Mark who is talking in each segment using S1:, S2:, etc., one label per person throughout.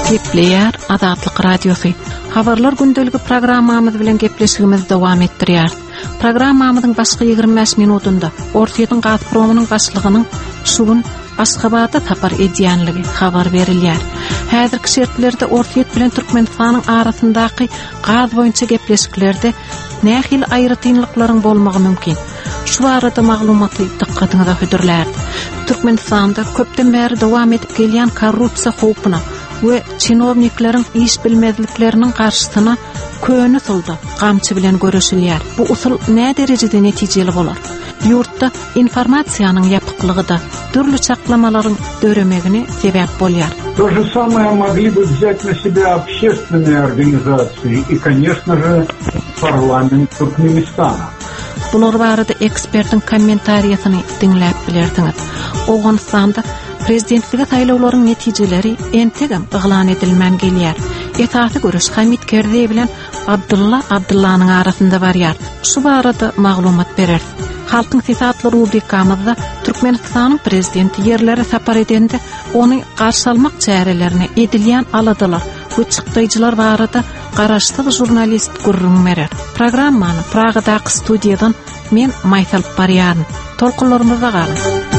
S1: Gepleýär Azatlyk Radiosu. Habarlar gündöligi programmamyz bilen gepleşigimizi dowam etdirýär. Programmamyzyň başky 25 minutunda Ortiýetiň Gazpromynyň başlygynyň şugun Aşgabatda tapar edýänligi habar berilýär. Häzirki şertlerde Ortiýet bilen Türkmenistanyň arasyndaky gaz boýunça gepleşiklerde nähil aýrytynlyklaryň bolmagy mümkin. Şu arada maglumaty diqqatyňyza hödürlär. Türkmenistanda köpden bäri dowam edip gelýän korrupsiýa howpuna we çinovnikleriň iş bilmezlikleriniň garşysyna köni tuldy, gamçy bilen görüşilýär. Bu usul nä derejede netijeli bolar? Ýurtda informasiýanyň ýapyklygy da türlü çaklamalaryň döremegine sebäp bolýar.
S2: То же самое могли бы взять на себя общественные организации и, конечно же, парламент Туркменистана.
S1: Bular barada ekspertin kommentariýasyny dinläp bilersiňiz. Owganystanda prezidentlige saýlawlaryň netijeleri entegem yglan edilmän gelýär. Esasy görüş Hamid Karzai bilen Abdullanyň arasynda barýar. Şu barada maglumat berer. Halkyň siýasatlary rubrikamyzda Türkmenistanyň prezidenti ýerlere sapar edende ony garşy almak çärelerini edilýän aladylar. Bu çykdyjylar barada garaşsyz jurnalist gurrun merer. Programmany Pragadaky studiýadan men Maýsal barýaryn. Tolkunlarymyza galyn.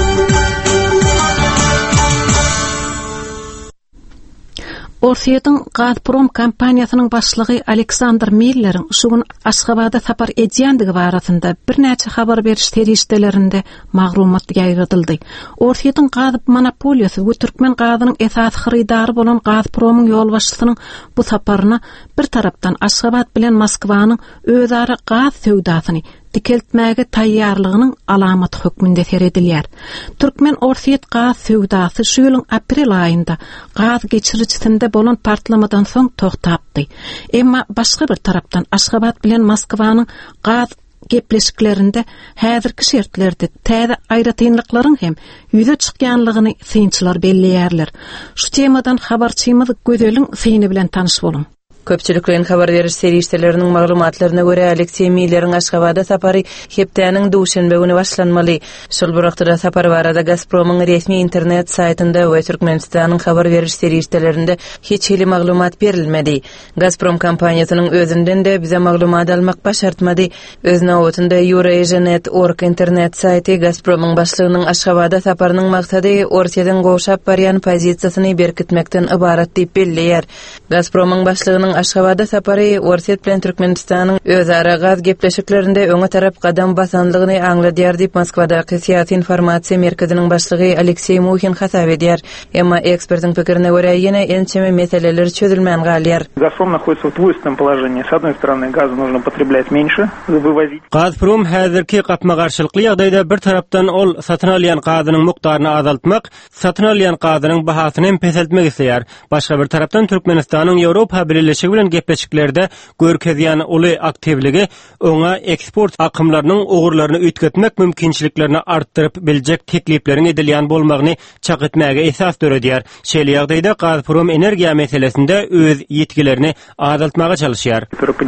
S1: Ortiýetiň Gazprom kompaniýasynyň başlygy Aleksandr Miller'in şugun Aşgabatda sapar edýändigi barasynda bir näçe habar beriş terişdelerinde maglumat ýaýratyldy. Ortiýetiň gaz monopoliýasy we Türkmen gazynyň esas xaridary bolan Gazpromyň ýolbaşçysynyň bu saparyna bir tarapdan Aşgabat bilen Moskwanyň özara gaz söwdasyny dikeltmäge taýýarlygynyň alamaty hökmünde seredilýär. Türkmen Ortiýet gaz söwdasy şu ýylyň aprel aýynda gaz geçiricisinde bolan partlamadan soň toktapdy. Emma başga bir tarapdan Aşgabat bilen Moskwanyň gaz gepleşiklerinde häzirki şertlerde täze aýratynlyklaryň hem ýüze çykýanlygyny synçylar belleýärler. Şu temadan habarçymyz Gözelin syny bilen tanyş bolun.
S3: Köpçüliklerin habar veriş serişdelerinin maglumatlaryna görä Aleksey Miller'in Aşgabatda sapary hepdäniň duşanbe güni başlanmaly. Şol wagtda sapar barada Gazpromyň resmi internet saýtynda we Türkmenistanyň habar veriş serişdelerinde hiç hili maglumat berilmedi. Gazprom kompaniýasynyň özünden de bize maglumat almak başartmady. Öz nowatynda Eurasia.net.org internet saýty Gazpromyň başlygynyň Aşgabatda saparynyň maksady Ortiýeden goşap barýan pozisiýasyny berkitmekden ibarat diýip belleýär. Gazpromyň başlygynyň Aşgabatda sapary Ortiýet bilen Türkmenistanyň özara gaz gepleşiklerinde öňe tarap gadam basanlygyny aňladýar diýip Moskwadaky Siýasy informasiýa merkeziniň başlygy Aleksey Muhin hasap edýär. Emma ekspertiň pikirine görä ýene ençeme meseleler çözülmän galýar.
S4: Газпром находится в двуйственном положении. С одной стороны, газа нужно потреблять меньше, вывозить.
S5: Gazprom häzirki gapma garşylykly ýagdaýda bir tarapdan ol satyn alýan gazynyň mukdaryny azaltmak, satyn alýan gazynyň bahasyny hem peseltmek isleýär. Başga bir tarapdan Türkmenistanyň Ýewropa birleşigi bilen gepleşikleri görkezýän uly aktivligi oňa eksport akymlarynyň ogurlaryny üýtgetmek mümkinçiliklerini artdyryp biljek tekliplerin edilýän bolmagyny çak etmäge esas döredýär. Şeýle ýagdaýda Gazprom energiýa meselesinde öz ýetkilerini azaltmaga çalışýar.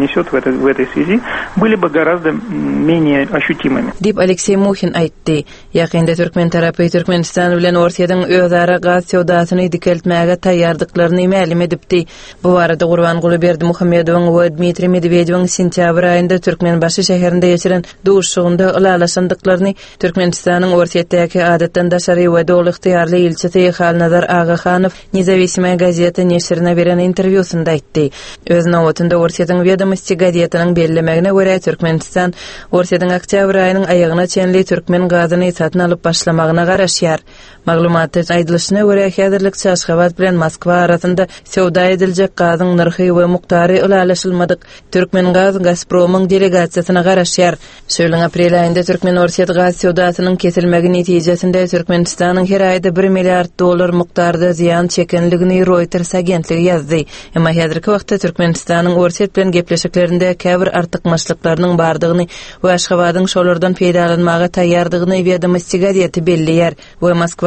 S4: В этой связи были бы гораздо менее ощутимыми.
S3: Dip Aleksey Muhin aýtdy. Ýakynda Türkmen tarapy Türkmenistan bilen Ortiýetiň özara gaz söwdasyny dikeltmäge taýýardyklaryny ma'lum edipdi. Bu barada Gurban Guluberdi Muhammedowyň we Dmitri Medvedewiň sentýabr aýynda Türkmenbaşy şäherinde geçiren duşugynda ulalaşandyklaryny Türkmenistanyň Ortiýetdäki adatdan daşary we dowly ýarly ilçisi Halnazar Agahanow Nizavisiýa gazeta neşrine beren interwýusynda aýtdy. Öz nowatynda Ortiýetiň Vedomosti gazetynyň bellemegine görä Türkmenistan Ortiýetiň oktýabr aýynyň aýagyna çenli türkmen gazyny satyn alyp başlamagyna garaşýar. Maglumatda aýdylyşyna görä häzirlikçe Aşgabat bilen Moskwa arasynda söwda ediljek gazyň narhy we muktary ulalaşylmadyk. Türkmen gaz Gazpromyň delegasiýasyna garaşýar. Şöýlen aprel aýynda Türkmen Ortiýet gaz söwdasynyň kesilmegi netijesinde Türkmenistanyň her aýda 1 milliard dollar mukdarda ziýan çekenligini Reuters agentligi ýazdy. Emma häzirki wagtda Türkmenistanyň Ortiýet bilen gepleşiklerinde käbir artykmaçlyklarynyň bardygyny we Aşgabatyň şolardan peýdalanmaga taýýardygyny Vedomosti gazeti belleýär we Moskwa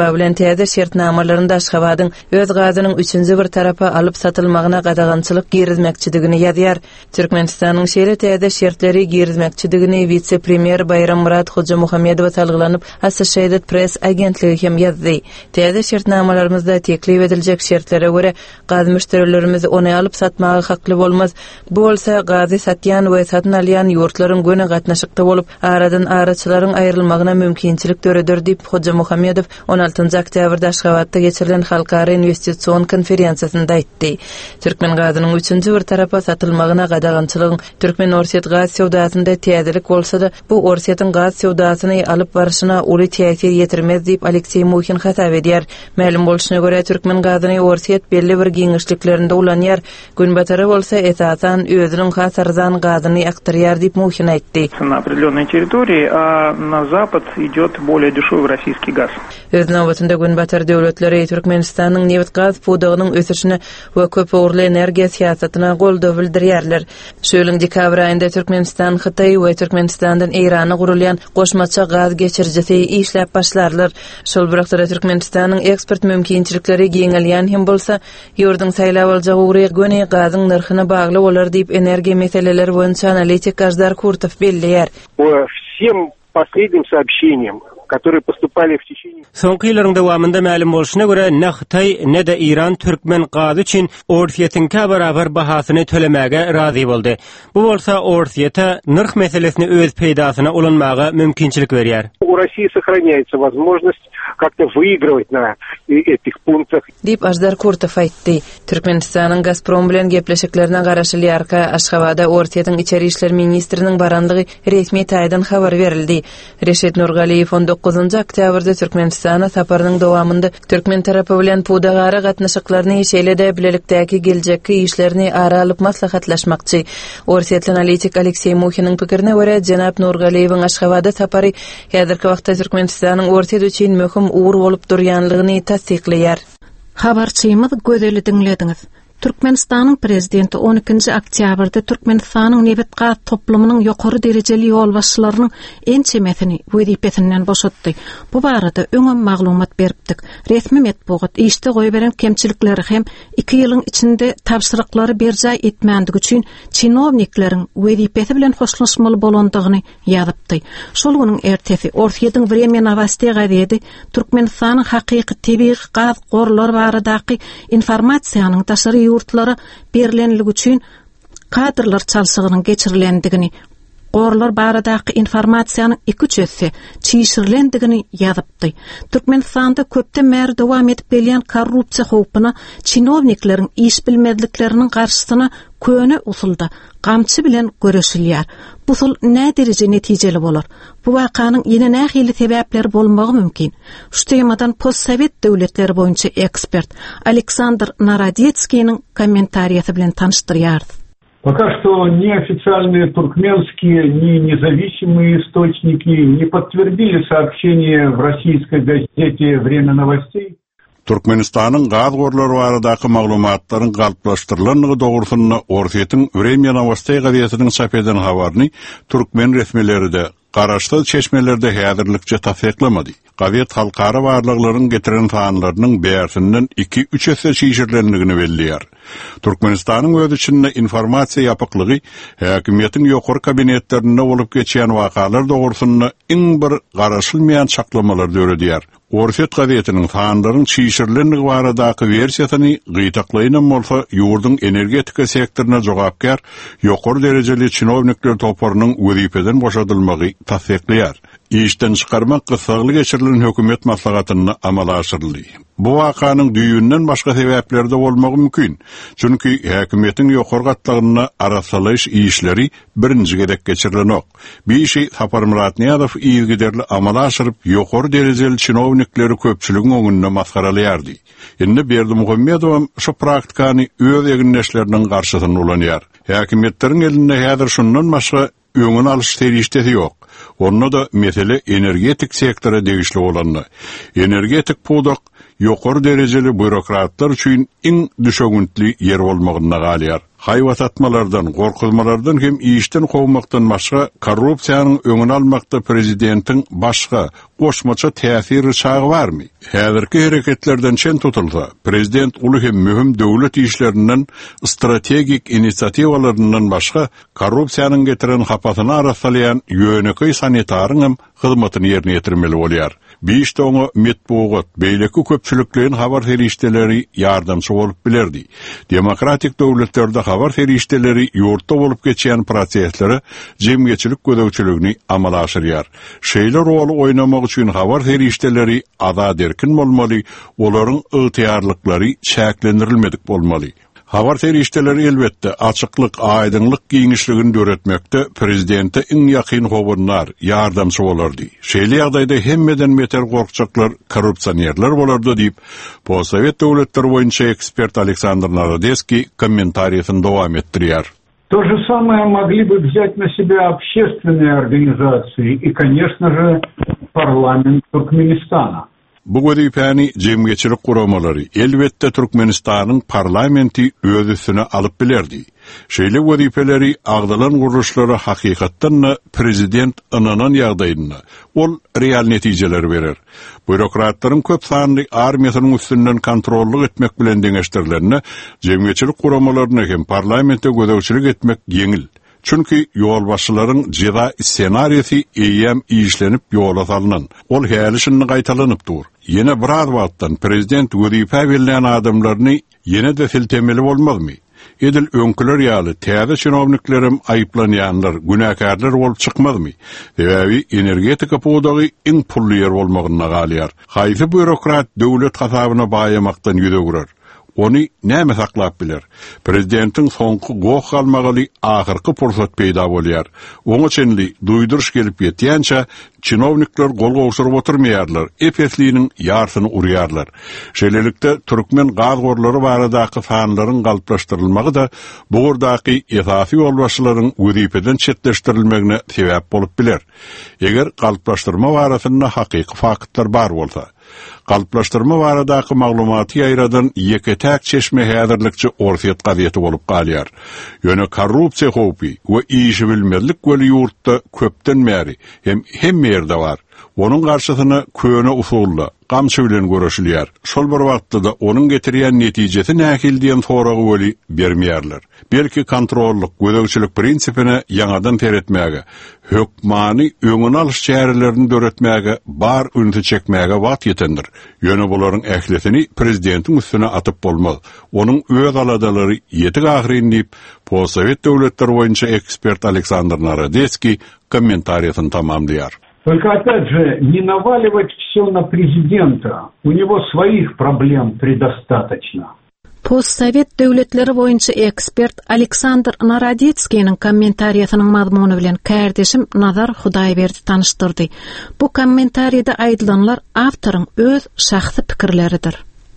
S3: Aşgabat bilen täze şertnamalaryny Aşgabatyň öz gazynyň 3-nji bir tarapa alyp satylmagyna gadagançylyk girizmekçidigini ýazýar. Türkmenistanyň şeýle täze şertleri girizmekçidigini vice-premier Bayram Murat Hoja Muhammedow talgylanyp Associated Press agentligi hem ýazdy. Täze şertnamalarymyzda teklip ediljek şertlere göre gaz müşterilerimiz ony alyp satmagy hakly bolmaz. Bu bolsa gazy satýan we satyn alýan ýurtlaryň göne gatnaşykda bolup, aradan araçylaryň aýrylmagyna mümkinçilik töredir diýip Hoja Muhammedow 16 oktýabrda Aşgabatda geçirilen halkara investisiýon konferensiýasynda aýtdy. Türkmen gazynyň 3-nji bir tarapa satylmagyna gadagançylygyň Türkmen Orsiýet gaz sowdasynda täzelik bolsa da bu Orsiýetyň gaz sowdasyny alyp barşyna uly täsir ýetirmez diýip Aleksey Muhin hasap edýär. Ma'lum bolşyna görä Türkmen gazyny Orsiýet belli bir giňişliklerinde ulanýar. Günbatary bolsa esasan özüniň has arzan gazyny aktarýar diýip Muhin aýtdy.
S4: На определенной территории, а на запад идет более дешевый российский газ.
S3: Öz nowbatynda Günbatar döwletleri Türkmenistanyň neft gaz pudugynyň ösüşine we köp uğurly energiýa siýasatyna goldaw bildirýärler. Şöýleň dekabr aýynda Türkmenistan Hytaý we Türkmenistandan Irana gurulýan goşmaça gaz geçirjisi işläp başlarlar. Şol birakda Türkmenistanyň eksport mümkinçilikleri giňelýän hem bolsa, ýurdun saýlap aljagy ury göne gazyň narhyna bagly bolar diýip energiýa meseleleri boýunça analitik Ajdar Kurtow belliýär.
S6: Всем последним сообщениям, которые поступали в tечение
S5: Soňky ýyllaryň dowamynda ma'lum bolşyna görä ne Hytaý ne de Iran türkmen gazy üçin Orsiýetinkä barabar bahasyny tölemäge razy boldy. Bu bolsa Orsiýeta narh meselesini öz peýdasyna ulanmaga mümkinçilik berýär.
S6: у России сохраняется возможность как-то выигрывать на этих пунктах.
S3: Dip Ajdar Kurtow aýtdy. Türkmenistanyň Gazprom bilen gepleşiklerine garaşy ýarka Aşgabada Orsiýetyň içeri işler ministriniň barandygy resmi taýdan habar berildi. Reşet Nurgaliýew 19 oktýabrda Türkmenistana saparynyň dowamynda Türkmen tarapy bilen pudagara gatnaşyklaryny şeýle-de bilelikdäki geljekki işlerini ara alyp maslahatlaşmakçy. Orsiýetli analitik Aleksey Muhinniň pikirine görä, Janap Nurgaliýewiň Aşgabada sapary häzirki wagtda Türkmenistanyň Orsiýet üçin möhüm uğur bolup durýanlygyny tasdikleýär.
S1: Habarçymyz gözeli dinlediňiz. Türkmenistanyň prezidenti 12 oktýabrda Türkmenistanyň neft gaz toplumynyň ýokary derejeli ýol başçylarynyň ençemesini wezipesinden boşatdy. Bu barada öňe maglumat beripdik. Resmi metbuat işde goý beren kemçilikleri hem 2 ýylyň içinde tapşyryklary berjä etmändik üçin çinownikleriň wezipesi bilen hoşlaşmaly bolandygyny ýazypdy. Şol güniň ertesi Orsiýetyň Время Новостей gazetesi Türkmenistanyň hakyky tebii gaz gorlary baradaky informasiýanyň taşary ýurtlara berilenligi üçin kadrlar çalşygynyň geçirilendigini, gorlar baradaky informasiýanyň 2/3 çiğişirilendigini ýazypdy. Türkmenistanda köpden bäri dowam edip gelýän korrupsiýa howpyna çinownikleriň iş bilmezlikleriniň garşysyna köne usulda gamçy bilen göreşilýär. Bu usul nä derece netijeli bolar? Bu wakanyň ýene nähili sebäpleri bolmagy mümkin. Şu temadan postsovet döwletleri boýunça ekspert Aleksandr Narodetskiýiň kommentariýasy bilen tanışdyrýar.
S2: Пока что ни официальные туркменские, ни независимые источники не подтвердили сообщение в российской газете «Время новостей».
S7: Türkmenistanyň gaz gorlary baradaky maglumatlaryň galplaşdyrylanlygy dogrusyna Orsiýetyň Время Новостей gazetiniň çap eden habaryny türkmen resmileri de garaşdy çeşmelerde häzirlikçe tasdiklemedi. Gazet halkara barlyklaryň getiren sanlarynyň bäýärsinden 2-3 esse çiğişirlenligini belliýär. Türkmenistanyň öz içinde informasiýa ýapyklygy häkimiýetiň ýokary kabinetlerinde bolup geçýän wakalar dogrusyna iň bir garaşylmaýan çaklamalar döredýär. Orsiýet gazetiniň sanlaryň çiğişirlenligi baradaky versiýasyny gytaklaýan bolsa, ýurdun energetika sektoruna jogapkar ýokary derejeli çinownikler toparynyň wezipeden boşadylmagy tasdikleýär. İşten çıkarmak kısagly geçirilen hökümet maslahatyny amala aşyryldy. Bu wakanyň düýünden başga sebäpleri de bolmagy mümkin. Çünki häkimiýetiň ýokary gatlaryna arasalaş işleri birinji gerek geçirilenok. Bir işi Sapar Murat Niýazow ýygyderli amala aşyryp ýokary derejeli çinownikleri köpçüligiň öňünde maskaralýardy. Indi Berdimuhammedow şu praktikany öz eginleşleriniň garşysyna ulanýar. Häkimiýetleriň elinde häzir şundan başga öňüne alyş terişdesi ýok. Onda da mesele energetik sektora degişli olanny. Energetik pudak ýokary derejeli bürokratlar üçin iň düşegüntli yer bolmagyna galyar. Hayvat atmalardan, gorkulmalardan hem işten kovmaktan başga korrupsiýanyň öňüni almakda prezidentin başga goşmaça täsiri çağı barmy? Häzirki hereketlerden çen tutulsa, prezident uly hem mühim döwlet işlerinden, strategik inisiatiwalarından başga korrupsiýanyň getiren hapatyny arasalayan ýöneköy sanitaryň hyzmatyny ýerine ýetirmeli bolýar. Beýişde oňa metbuat, beýleki köpçülikliň habar ferişdeleri ýardamçy bolup bilerdi. Demokratik döwletlerde habar ferişdeleri ýurtda bolup geçýän prosesleri jemgyýetçilik gödäwçiligini amala aşyrýar. Şeýle rol oynamak üçin habar ferişdeleri azad erkin bolmaly, olaryň ygtyarlyklary çäklendirilmedik bolmaly. Habar ferişdeleri elbetde açıklık, aydınlık giňişligini döretmekde prezidente iň ýakyn howunlar, ýardamçy bolardy. Şeýle ýagdaýda hemmeden beter gorkçaklar, korrupsionerler bolardy diýip, Possovet döwletleri boýunça ekspert Aleksandr Narodецкий комментарийин dowam etdirýär.
S2: То же самое могли бы взять на себя общественные организации и, конечно же, парламент Туркменистана.
S7: Bu wezipäni jemgyýetçilik guramalary elbetde Türkmenistanyň parlamenti öz üstüne alyp bilerdi. Şeýle wezipeleri agdalan guruluşlary hakykatdan prezident ananan ýagdaýynda ol real netijeler berer. Bürokratlaryň köp sanly armiýasynyň üstünden kontrollyk etmek bilen deňeşdirlerini jemgyýetçilik guramalaryna hem parlamentde gödäwçilik etmek ýeňil. Çünki ýol başçylaryň jeda ssenariýasy eýem işlenip ýola salynan. Ol hälişini gaýtalanyp dur. Ýene bir wagtdan prezident wezipe berilen adamlaryny ýene de siltemeli bolmazmy? Edil öňküler ýaly täze çynowniklerim aýyplanýanlar, günäkärler bolup çykmazmy? Sebäbi energetika podagy iň pully ýer bolmagyna galýar. Haýsy bürokrat döwlet hasabyna baýamakdan ýüdegürer. Onu näme saklap biler? Prezidentin soňky goh almagy ahyrky pursat peýda bolýar. Oňa çenli duýduruş gelip ýetýänçe çynownikler gol gowşuryp oturmaýarlar, epesliğiniň ýarsyny urýarlar. Şeýlelikde türkmen gazgorlary baradaky sanlaryň galplaşdyrylmagy da bu gurdaky esasy ýolbaşçylaryň wezipeden çetleşdirilmegine sebäp bolup biler. Eger galplaşdyrma barasynda hakyky faktlar bar bolsa, galplaşdyrma baradaky maglumaty ýaýradan ýeketäk çeşme häzirlikçi orfiýet gaziýeti bolup galýar. Ýöne korrupsiýa howpy we işi bilmezlik göli ýurtda köpden bäri hem ýerde bar. Onun garşysyna köne usulla, gamçy bilen görüşilýär. Şol bir wagtda onun getirýän netijesi nähil diýen soragy böli bermeýärler. Belki kontrollyk, gödäwçilik prinsipine ýangadan teretmäge, hökmany öňüne alyş çärelerini döretmäge, bar üniti çekmäge wagt ýetendir. Ýöne bularyň ähletini prezidentiň üstüne atyp bolmaz. Onun öz aladalary ýetik ahyryny diýip, Possovet döwletleri boýunça ekspert Aleksandr Narodецкий комментарийин tamamlaýar.
S2: Только, опять же, не наваливать все на президента. У него своих проблем предостаточно.
S1: Possovet döwletleri boýunça ekspert Aleksandr Narodецкийň kommentariýasynyň mazmuny bilen kärdeşim Nazar Hudaýberdi tanışdyrdy. Bu kommentariýada aýdylanlar awtoryň öz şahsy pikirleridir.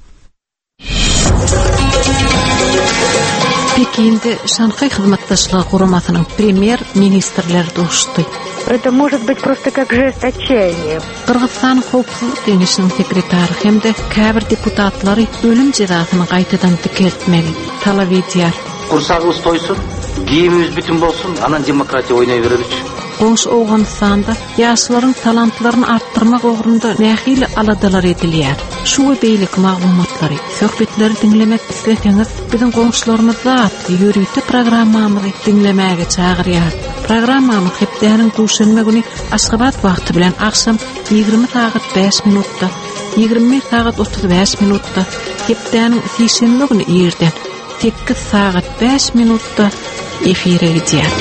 S1: Pekinde Şanxay hyzmatdaşlygy guramasynyň premier ministrleri doşdy.
S8: Это может быть просто как жест отчаяния.
S1: Kırgızstan Howpsuzlyk Deňişiniň sekretary hemde käbir deputatlary ölüm jazasyny gaýtadan dikeltmeli talap edýär.
S9: Kursagybız toysun, giyimimiz bütün bolsun, anan demokratiýa oýnay bereliç.
S1: Goňşy Owganystanda ýaşlaryň talantlaryny artdyrmak ugrunda nähili aladalar edilýär. Şu we beýlik maglumatlary, söhbetleri dinlemek isleseňiz, biziň goňşylarymyzda ýürüýte programmamyzy dinlemäge çagyrýar. Programmamyz hepdeniň duşanma güni Aşgabat wagty bilen akşam 20 saat 5 minutda, 21 saat 35 minutda, hepdeniň sişenme güni ýerden 8 saat 5 minutda efire gidýär.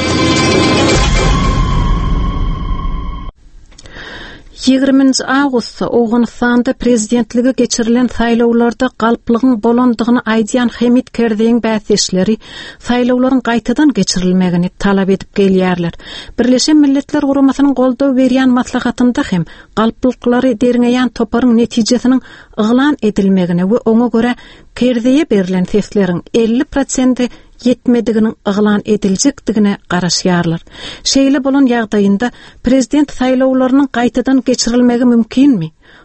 S1: 20 awgustda Owganystanda prezidentlige geçirilen saýlawlarda galplygyň bolandygyny aýdýan Hamid Kerdeň bäsleşleri saýlawlaryň gaýtadan geçirilmegini talap edip gelýärler. Birleşen Milletler Guramasynyň goldaw berýän maslahatynda hem galplyklary deriňeýän toparyň netijesiniň yglan edilmegine we oňa göre Kerdeňe berilen sesleriň 50% yetmediginin yglan ediljekdigine garaşýarlar. Şeýle bolan ýagdaýynda prezident saýlawlarynyň gaýtadan geçirilmegi mümkinmi?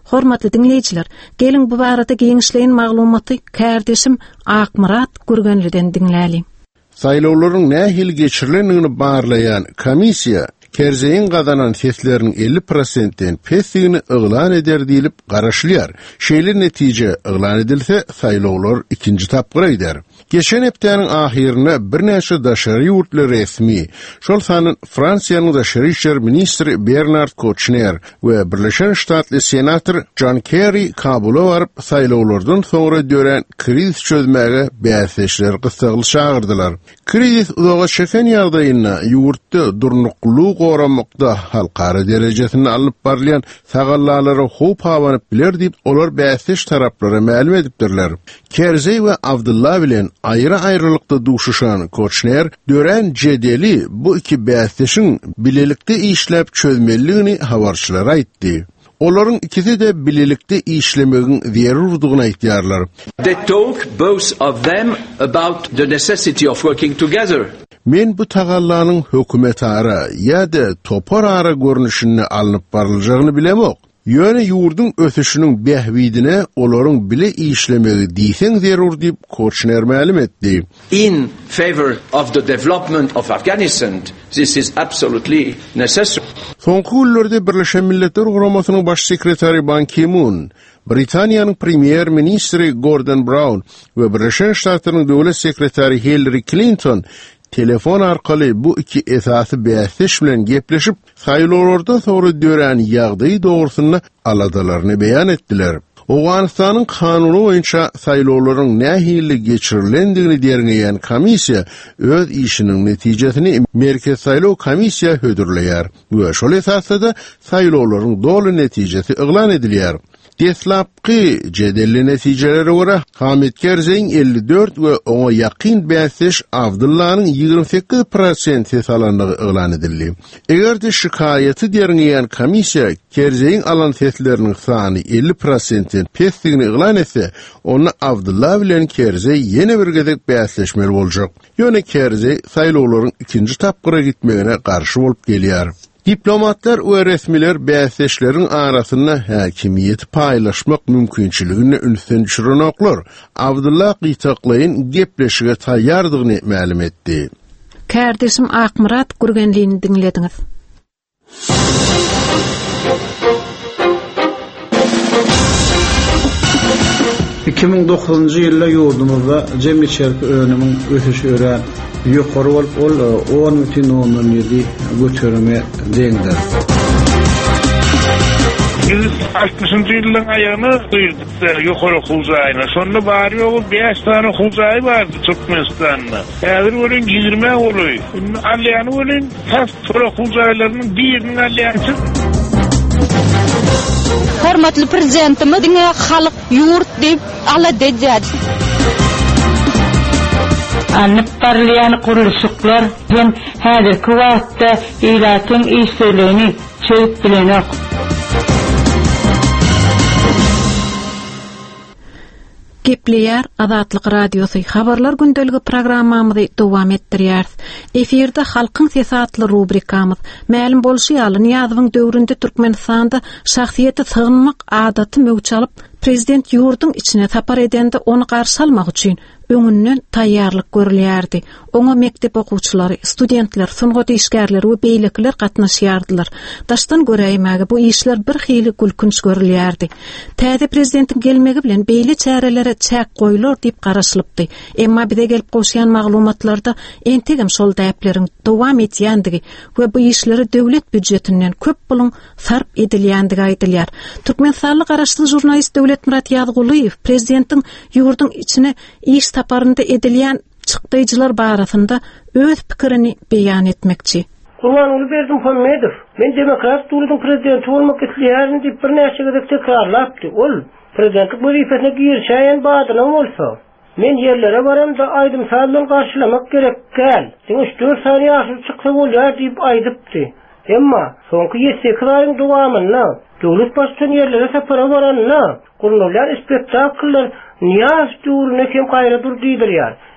S1: Hormatly dinleyijiler, gelin bu barada giňişleýän maglumaty kärdeşim Akmurat Gürgenliden dinläli.
S10: Saýlawlaryň nähil geçirilenini barlayan komissiya Kerzeyin qadanan seslerin 50%'den pesligini ıglan eder diýilip garaşylýar. Şeýle netije ıglan edilse saýlawlar ikinji tapgyra gider. Geçen hepdeniň ahyryna bir näçe daşary ýurtlar resmi, şol sanyň Fransiýanyň daşary işler ministri Bernard Kouchner we Birleşen Ştatly senator John Kerry Kabula baryp saýlawlardan soňra dören kriz çözmäge bäsleşler gysagyl çagyrdylar. Kriz uzaga çeken ýagdaýynda ýurtda durnuklyk goramakda halkara derejesini alyp barlayan sagallalary howp hawanyp biler diýip olar bäsleş taraplara ma'lum edipdirler. Kerzey we Abdullah bilen aýry-aýrylykda duşuşan Kouchner dören jedeli bu iki bäsleşiň bilelikde işläp çözmeligini habarçylara aýtdy. Olaryň ikisi de bilelikde işlemegiň zerurdygyna aýtýarlar.
S11: They talk both of them about the necessity of working together.
S10: Men bu tagallanyň hökümet ara ýa-da topar ara görnüşini alınıp baryljagyny bilemok. Ýöne ýurdun ösüşiniň behwidine olaryň bile işlemegi diýsen zerur diýip Kouchner ma'lum etdi.
S11: In favor of the development of Afghanistan, this is absolutely necessary.
S10: Soňky günlerde Birleşen Milletler Guramasynyň baş sekretary Ban Ki-moon, Britaniýanyň premier ministri Gordon Brown we Birleşen Ştatlaryň döwlet sekretary Hillary Clinton telefon arkaly bu iki esasy bäsleş bilen gepleşip saýlawlardan soňra dören ýagdaý dogrusyna aladalaryny beýan etdiler. Owganistanyň kanuny boýunça saýlawlaryň nähili geçirilendigini derňeýän komissiya öz işiniň netijesini Merkez Saýlaw Komissiýa hödürleýär we şol esasda saýlawlaryň dogry netijesi yglan edilýär. Deslapky jedelli netijelere göre Hamid Kerzeýň 54 we oňa ýakyn bäsleş Abdullah'nyň 28% ses alanlygy yglan edildi. Egerde şikaýaty derňeýän komissiya Kerzeýň alan sesleriniň sany 50%-den pesligini yglan etse, onu Abdullah bilen Kerzey ýene bir gezek bäsleşmeli boljak. Ýöne Kerzey saýlawlaryň ikinji tapgyra gitmegine garşy bolup gelýär. Diplomatlar we resmiler bäsleşleriň arasyna häkimiýeti paýlaşmak mümkinçiligini ünsün düşürenoklar. Abdullah Gytaklaýyn gepleşige taýýardygyny ma'lum etdi.
S1: Kärdeşim Akmurat Gürgenliň dinlediňiz.
S12: ...2009-njy ýylda ýurdumyzda jemgyýet şerki önümiň ösüşi ören ýokary bolup, ol 10,7 götürme deňdir.
S13: 1960-njy ýylyň aýagyna duýduklar ýokary huzaýyna. Şonda bary ýoly 5 tane huzaý bardy Türkmenistanda. Häzir bolan 20 boly. Alýany bolan has huzaýlarynyň biriniň alýansy.
S14: Hormatly prezidentimiň halyk ýurt diýip ala dejädi.
S15: Anıp barlayan kuruluşuklar hem häzirki wagtda ilatyň işlerini çöp bilenok.
S1: Gepleýär Azatlyk Radiosu habarlar gündeligi programmamyzy dowam etdirýär. Efirde halkyň sesi adly rubrikamyz ma'lum bolşy ýaly ýazyň döwründe Türkmenistanda şahsiýeti sygynmak adaty möwç alyp prezident ýurdun içine tapar edende onu garşy almak üçin öňünden taýýarlyk görülýärdi. Oňa mektep okuwçylary, studentler, sungat işgärleri we beýlekler gatnaşýardylar. Daşdan göräýmäge bu işler bir hili gülkünç görülýärdi. Täze prezidentin gelmegi bilen beýle çärelere çäk goýulur diýip garaşylypdy. Emma bide gelip goşýan maglumatlarda entegem şol däpleriň dowam etýändigi we bu işleri döwlet büdjetinden köp pulun sarp edilýändigi aýdylýar. Türkmenistanyň garaşly jurnalist Döwlet Murat Ýazgulyýew prezidentin ýurdun içine iş taparynda edilýän çykdyjylar barasynda öz pikirini beýan etmekçi.
S16: Gurbanuly Berdimuhammedow, men demokrat döwletiň prezidenti bolmak isleýärin diýip bir näçe gezek tekrarlapdy. Ol prezidentlik wezifesine girşäýän badyna bolsa, men ýerlere baramda aýdym saýlan garşylamak gerek gel. 3-4 sany ýaşy çyksa bolýar diýip aýdypdy. Emma soňky 7 aýyň dowamyna döwlet başçyny ýerlere sapara baranyna gurulýan spektakllar niýaz döwrüne hem gaýra dur diýdirýär.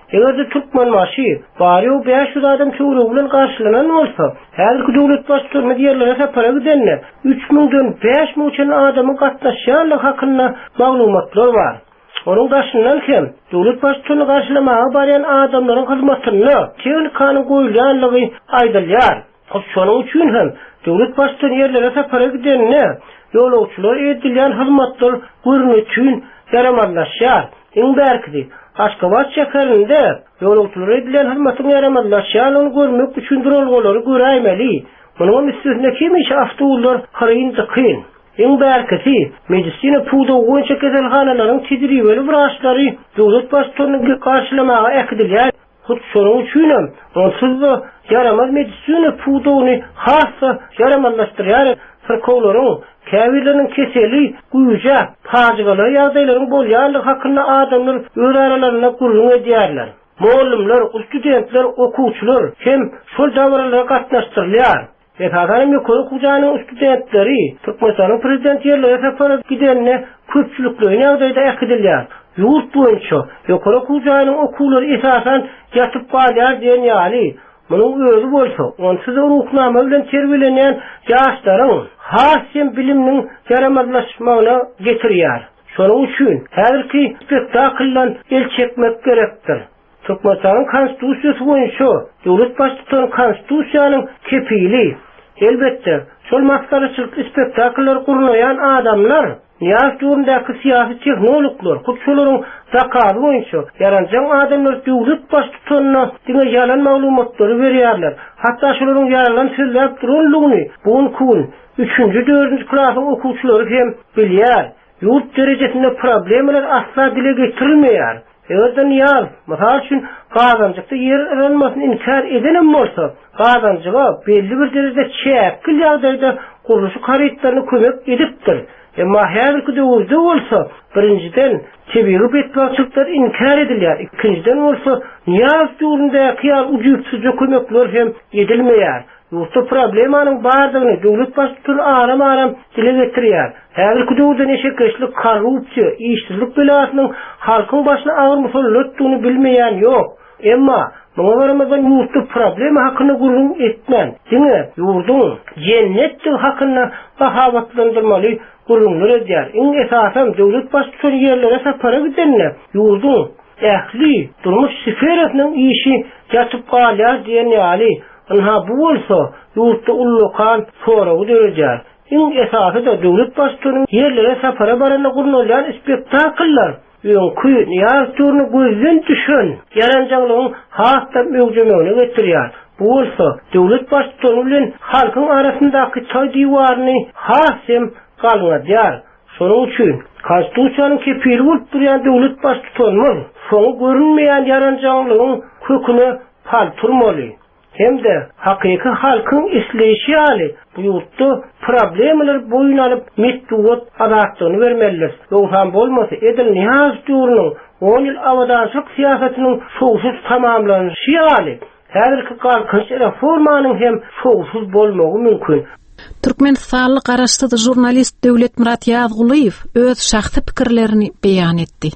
S16: Eger de Türkmen maşy bari o 500 adam çoğulu bilen karşılanan olsa, häzirki döwlet başçylaryna diýerler separa gidenler 3000-den 5000 uçan adamyň gatnaşýanlygy hakynda maglumatlar bar. Onun daşyndan hem döwlet başçylaryny karşılamaga barýan adamlaryň hyzmatyny tehnikanyň goýulýanlygy aýdylýar. Şonuň üçin hem döwlet başçylaryny ýerlere separa gidenler ýolagçylar edilýän hyzmatlar görmek üçin yaramadlaşýar. Iň berkidi Aşgabat şäherinde ýolagçylar edilen hyzmatyň yaramadlaşýanyny görmek üçin durulgolary göräýmeli. Munyň üstüne kimiş awtowlar haryn dıkyn. Iň berkidi medisina puda goýunça keselhanalaryň tedribeli wraçlary döwlet başçylaryny karşılamaga ekdilýär. Hut şonuň üçin hem onsuz da yaramaz medisina pudawyny hassa yaramadlaşdyrýar. Fırkowlaryň käbirleriň keseli güýje pajygaly ýagdaýlaryň bolýanlygy hakynda adamlar öz aralaryna gurrun edýärler. Mollumlar, studentler, okuwçylar hem şol dawralara gatnaşdyrylýar. Etadan ýokary kujanyň studentleri Türkmenistanyň prezident ýerlere separa gidenne köpçülikli ýagdaýda ekdilýär. Ýurt boýunça ýokary kujanyň okuwlary esasan ýatyp galýar diýen ýaly. Munyň özü bolsa, onsuz ruhnama bilen terbiýelenýän ýaşlaryň hasym bilimniň yaramadlaşmagyna getirýär. Şonuň üçin häzirki spektakldan el çekmek gerekdir. Türkmenistanyň konstitusiýasy boýunça döwlet başçylarynyň konstitusiýanyň kepili. Elbetde, şol maksatçylyk spektakller gurulýan adamlar ýaş döwründeki syýasy tehnologlar, kutçularyň zakaty boýunça yaranjak adamlar döwlet başçylaryna diňe ýalan maglumatlary berýärler. Hatda şolaryň ýaralan sözler durulýany bugun 3-nji 4-nji klasyň okuwçylary hem bilýär. Ýurt derejesinde problemler asla dile getirilmeýär. Egerden ýar, mysal üçin gazanjykda ýer aranmasyny inkar edenem bolsa, gazanjyga belli bir derejede çäkil ýagdaýda guruluşy karytlaryny kömek edipdir. Emma häzirki döwürde bolsa, birinciden tebiği betbaçyklar inkar edilýär. Ikinciden bolsa, ýaz döwründäki ujutsuzca kömekler hem edilmeýär. Ýurtda problemanyň bardygyny döwlet başçylary aram-aram dile getirýär. Häzirki döwürde neşekeşlik, korrupsiýa, işsizlik belasynyň halkyň başyna agyr musallatdygyny bilmeýän ýok. Emma muňa baramazdan ýurtda problema hakynda gurrun etmän. Diňe ýurdun jennetdigi hakynda bahabatlandyrmaly gurrunlar edýär. Iň esasam döwlet başçylaryny ýerlere separa gidenler ýurdun ähli durmuş sferasynyň işi ýatyp galýar diýen ýaly. Anha bu bolsa ýurtda ullukan soragy döredýär. Iň esasy da döwlet başçylarynyň ýerlere separa baranda gurulýan spektakllar ýöňkü ýaz turny gözden düşen yaranjaglygyň hatda mögüjemegine getirýär. Bu bolsa döwlet başçylary bilen halkyň arasyndaky çay diýwaryny hasym galýar. Şonuň üçin konstitusiýanyň kepili bolup durýan döwlet başçylaryny soňy görünmeýän yaranjaglygyň köküne palturmaly. Hem de hakyky halkyň isleýişi ýaly bu ýurtda problemler boyun alyp metduwat adatlygyny bermeliler. Ýogam bolmasa edil nihaz döwrüniň 10 ýyl awadaşlyk siýasatynyň şowsuz tamamlanyşy ýaly häzirki galkynç reformanyň hem şowsuz bolmagy mümkin.
S1: Türkmen sağlık araştırdı jurnalist Döwlet Murat Ýazgulyýew öz şahsy pikirlerini beýan etdi.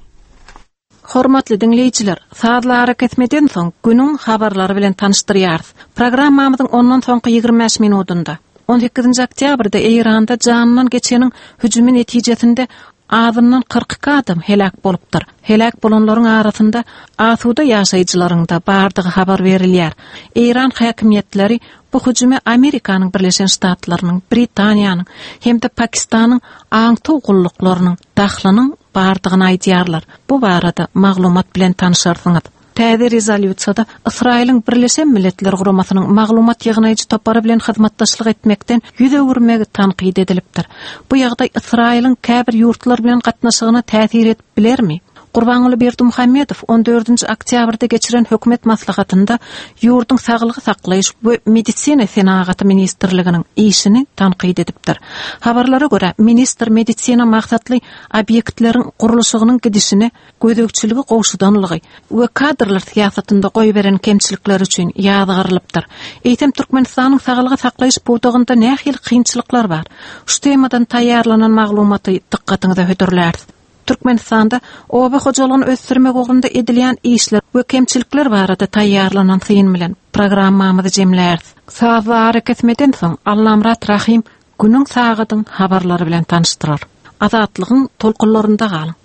S1: Hormatly dinleýijiler, saatlara ketmeden soň günüň habarlary bilen tanışdyrýarys. Programmamyzyň ondan soňky 25 minutunda 18 oktýabrda Eýranda janynyň geçeniň hüjümi netijesinde azyndan 42 adam helak bolupdyr. Helak bolanlaryň arasynda asuda ýaşaýjylaryň da bardygy habar berilýär. Eýran häkimetleri bu hüjümi Amerikanyň Birleşen Ştatlarynyň, Britaniýanyň hem de Pakistanyň aňty gulluklarının daxlynyň bardygyny aýdýarlar. Bu barada maglumat bilen tanışarsyňyz. Täze rezolýusiýada Israýlyň Birleşen Milletler Guramasynyň maglumat ýygynaýjy topary bilen hyzmatdaşlyk etmekden ýüze urmegi tanqid edilipdir. Bu ýagdaý Israýlyň käbir ýurtlar bilen gatnaşygyna täsir edip bilermi? Gurbanuly Berdimuhammedow 14 oktýabrda geçiren hökümet maslahatynda ýurdun saglygy saklaýyş we medisina senaty ministrliginiň işini tanqid edipdir. Habarlara görä ministr medisina maksatly obyektleriň gurulşygynyň gidişini, gödökçiligi gowşudanlygy we kadrlar siýasatynda goý beren kemçilikler üçin ýazygarylypdyr. Eýtem Türkmenistanyň saglygy saklaýyş buýdugynda nähili kynçylyklar bar. Şu temadan taýýarlanan maglumaty dikkatiňize hötürlär. Türkmenistanda oba hojalygyny ösdürmek ugrunda edilýän işler we kemçilikler barada taýýarlanan syn bilen programmamyzy jemlärdi. Saatla hareket etmeden soň Allamrat Rahim günüň sagatyň habarlary bilen tanışdyrar. Azatlygyň tolkunlarynda galyň.